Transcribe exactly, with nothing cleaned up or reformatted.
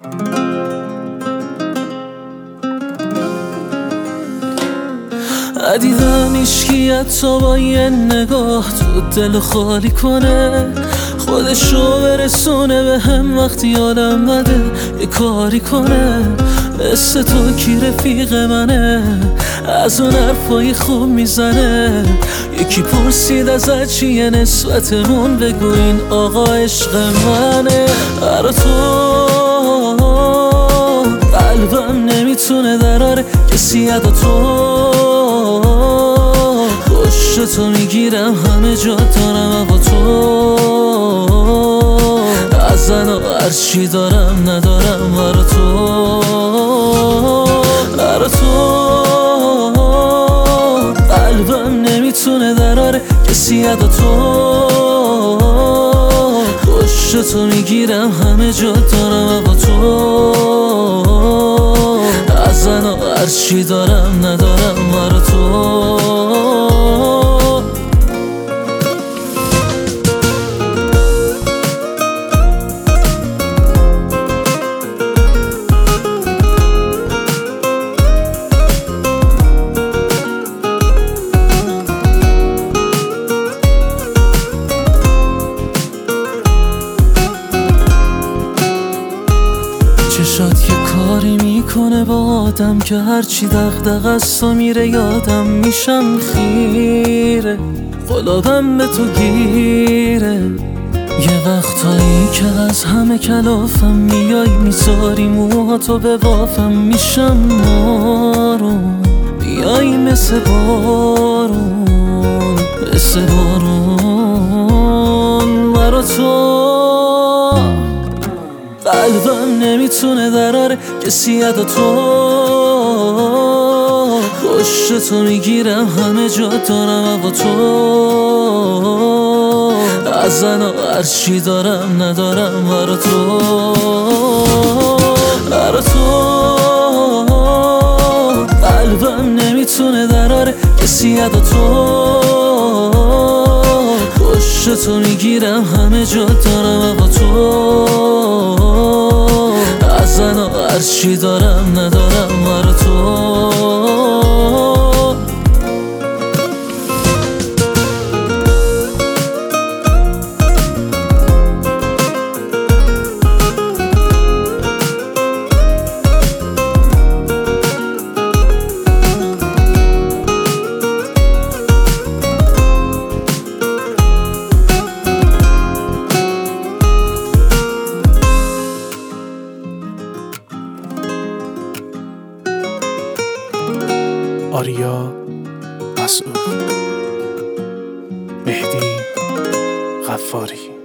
ندیدم ایشکیت تا با یه نگاه تو دل خالی کنه، خودشو برسونه به هم وقتی آدم بده یه کاری کنه. مثل تو کی رفیق منه، از اون حرفای خوب میزنه. یکی پرسید ازت چیه نسبتمون، بگو این آقا عشق منه. برا تو قلبم نمیتونه دراره کسی ادا تو، پشت تو میگیرم همه جا دارم اما تو از زن و هرچی دارم ندارم. برا تو برا تو قلبم نمیتونه دراره کسی ادا تو، پشت تو میگیرم همه جا دارم اما تو از زن و هرچی دارم ندارم. برا تو چشات یه کاری میکنه با آدم که هرچی دغدغه است و میره یادم میشم خیره. قلابم به تو گیره، یه وقتایی که از همه کلافم میای میذاری موهاتو به بافم، میشم مارون بیای مثل بارون مثل بارون. برا تو قلبم نمیتونه دراره کسی ادا تو، پشت تو میگیرم همه جا دارم اما تو از زن و هرچی دارم ندارم. برا تو برا تو قلبم نمیتونه دراره کسی ادا تو، پشت تو میگیرم همه جا دارم اما تو از زن و هرچی دارم ندارم. برا تو آریا مسعود، مهدی غفاری.